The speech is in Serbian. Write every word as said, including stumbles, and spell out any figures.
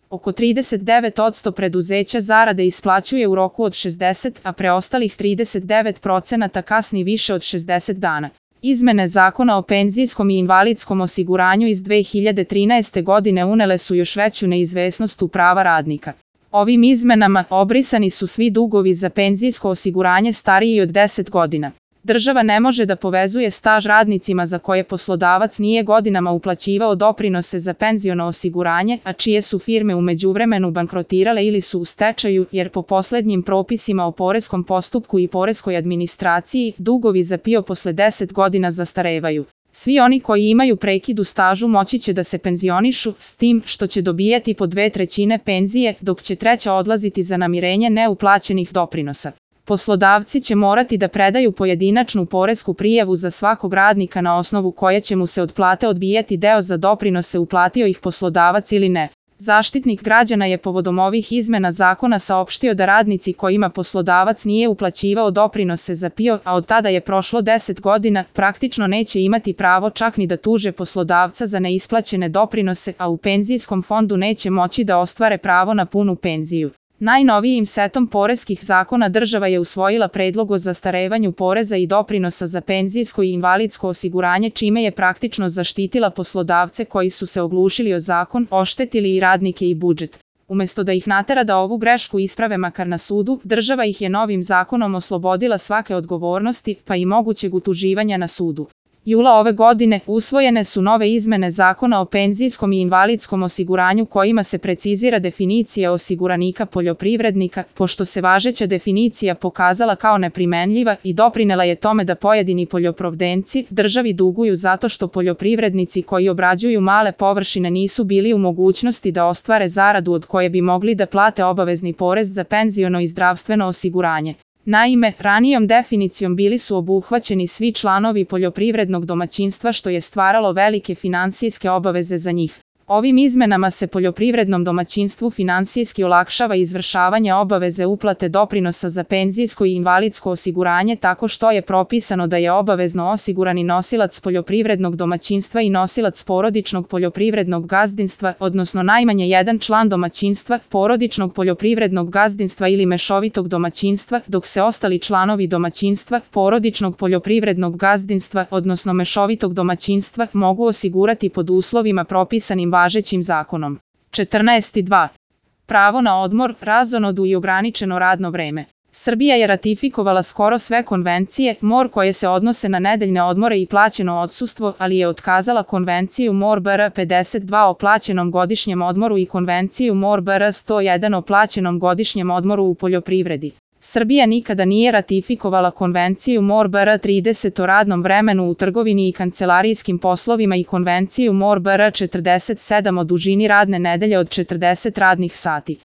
Oko trideset devet posto preduzeća zarade isplaćuje u roku od šezdeset, a preostalih trideset devet posto kasni više od šezdeset dana. Izmene Zakona o penzijskom i invalidskom osiguranju iz dve hiljade trinaeste. godine unele su još veću neizvesnost u prava radnika. Ovim izmenama obrisani su svi dugovi za penzijsko osiguranje stariji od deset godina. Država ne može da povezuje staž radnicima za koje poslodavac nije godinama uplaćivao doprinose za penziono osiguranje, a čije su firme u međuvremenu bankrotirale ili su u stečaju, jer po poslednjim propisima o poreskom postupku i poreskoj administraciji, dugovi za PIO posle deset godina zastarevaju. Svi oni koji imaju prekid u stažu moći će da se penzionišu, s tim što će dobijati po dve trećine penzije, dok će treća odlaziti za namirenje neuplaćenih doprinosa. Poslodavci će morati da predaju pojedinačnu poresku prijavu za svakog radnika na osnovu koje će mu se od plate odbijati deo za doprinose uplatio ih poslodavac ili ne. Zaštitnik građana je povodom ovih izmena zakona saopštio da radnici kojima poslodavac nije uplaćivao doprinose za PIO, a od tada je prošlo deset godina, praktično neće imati pravo čak ni da tuže poslodavca za neisplaćene doprinose, a u penzijskom fondu neće moći da ostvare pravo na punu penziju. Najnovijim setom poreskih zakona država je usvojila predlog o zastarevanju poreza i doprinosa za penzijsko i invalidsko osiguranje, čime je praktično zaštitila poslodavce koji su se oglušili o zakon, oštetili i radnike i budžet. Umesto da ih natera da ovu grešku isprave makar na sudu, država ih je novim zakonom oslobodila svake odgovornosti, pa i mogućeg utuživanja na sudu. Jula ove godine usvojene su nove izmene Zakona o penzijskom i invalidskom osiguranju kojima se precizira definicija osiguranika poljoprivrednika, pošto se važeća definicija pokazala kao neprimenljiva i doprinela je tome da pojedini poljoprivrednici državi duguju zato što poljoprivrednici koji obrađuju male površine nisu bili u mogućnosti da ostvare zaradu od koje bi mogli da plate obavezni porez za penziono i zdravstveno osiguranje. Naime, ranijom definicijom bili su obuhvaćeni svi članovi poljoprivrednog domaćinstva, što je stvaralo velike finansijske obaveze za njih. Ovim izmenama se poljoprivrednom domaćinstvu finansijski olakšava izvršavanje obaveze uplate doprinosa za penzijsko i invalidsko osiguranje tako što je propisano da je obavezno osigurani nosilac poljoprivrednog domaćinstva i nosilac porodičnog poljoprivrednog gazdinstva, odnosno najmanje jedan član domaćinstva, porodičnog poljoprivrednog gazdinstva ili mešovitog domaćinstva, dok se ostali članovi domaćinstva, porodičnog poljoprivrednog gazdinstva, odnosno mešovitog domaćinstva, mogu osigurati pod uslovima propisanim važećim zakonom. četrnaest dva. Pravo na odmor, razonodu i ograničeno radno vreme. Srbija je ratifikovala skoro sve konvencije M O R koje se odnose na nedeljne odmore i plaćeno odsustvo, ali je otkazala konvenciju M O R B R pedeset dva o plaćenom godišnjem odmoru i konvenciju M O R B R sto jedan o plaćenom godišnjem odmoru u poljoprivredi. Srbija nikada nije ratifikovala konvenciju M O R B R trideset o radnom vremenu u trgovini i kancelarijskim poslovima i konvenciju M O R B R četrdeset sedam o dužini radne nedelje od četrdeset radnih sati.